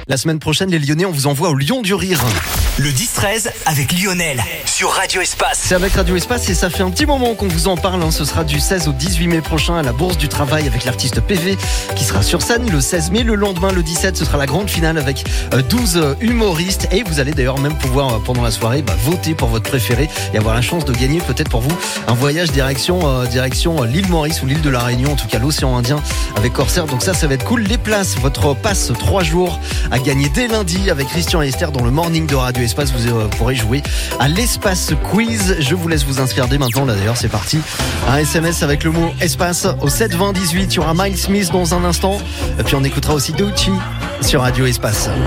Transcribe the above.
La semaine prochaine, les Lyonnais, on vous envoie au Lion du Rire. Le 10-13 avec Lionel sur Radio Espace. C'est avec Radio Espace et ça fait un petit moment qu'on vous en parle. Ce sera du 16 au 18 mai prochain à la Bourse du Travail avec l'artiste PV qui sera sur scène le 16 mai. Le lendemain, le 17, ce sera la grande finale avec 12 humoristes. Et vous allez d'ailleurs même pouvoir, pendant la soirée, voter pour votre préféré et avoir la chance de gagner peut-être pour vous un voyage direction l'île Maurice ou l'île de la Réunion, en tout cas l'océan Indien avec Corsair. Donc ça va être cool. Les places, votre passe 3 jours à gagner dès lundi avec Christian et Esther dans le morning de Radio Espace. Vous pourrez jouer à l'espace quiz. Je vous laisse vous inscrire dès maintenant. Là d'ailleurs c'est parti. Un SMS avec le mot espace au 7 20 18. Il y aura Miles Smith dans un instant. Et puis on écoutera aussi Doechii sur Radio Espace.